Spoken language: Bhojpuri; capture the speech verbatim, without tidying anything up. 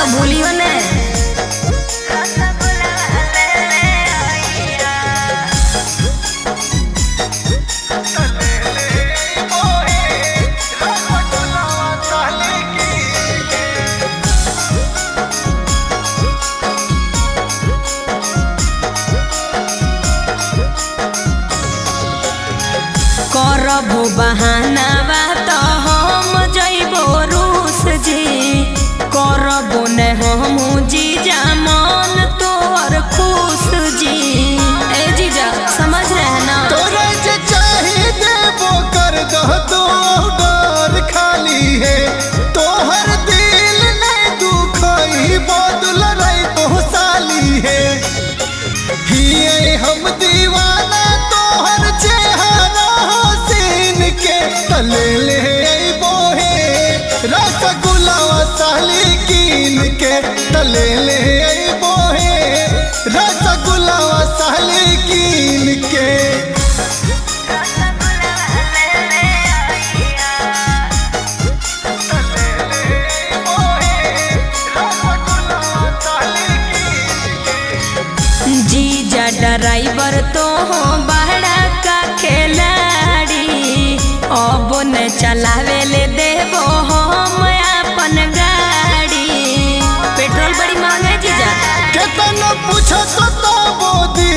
भूलियो ने। करबो बहाना बात हम जइबो रूस जी, करबो ने हम जीजा मन तोर खुश जी। ए जीजा समझ रहे ना। तोरा जे चाहे देबो कर दो तो डर खाली है, तोहर दिल नहीं दुखाई बदल रही तो साली है। हिये हम दीवाना तोहर चेहरा हसीन के, तले ले अइबो हे रसगुल्ला साली कीन के, तले ले अइबो हे रसगुल्ला साली कीन के। जीजा ड्राइवर तो हो बड़ा का खिलाड़ी, अब न चलावे ले देबो हम अपन गाड़ी। पेट्रोल बड़ी महंगा है जीजा। केतन पूछो तो तो बोदी